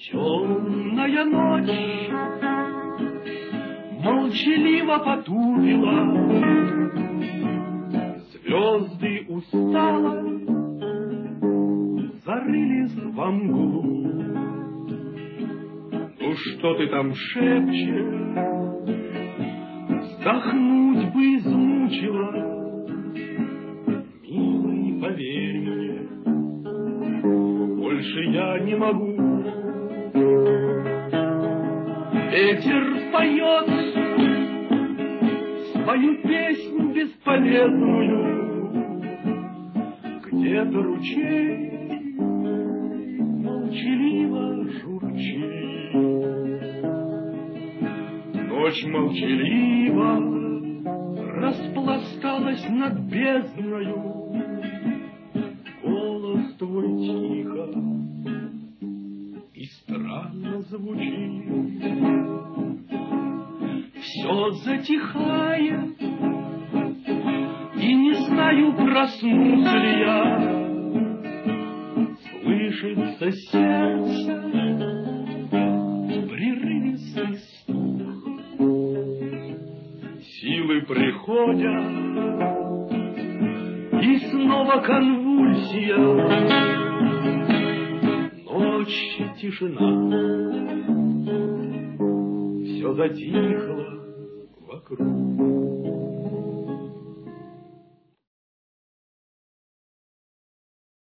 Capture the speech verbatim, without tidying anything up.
Темная ночь молчаливо потупила, звезды устало зарылись во мглу. Ну что ты там шепчешь? Вздохнуть бы измучила. Милый, поверь мне, больше я не могу. Ветер поет свою песню бесполезную, где-то ручей молчаливо журчит. Ночь молчаливо распласталась над бездною. Голос твой тихо и странно звучит. Все затихает, и не знаю, проснусь ли я. Слышится сердце прерывистый стук. Силы приходят, и снова конвульсия. Ночь, тишина, все затихло вокруг.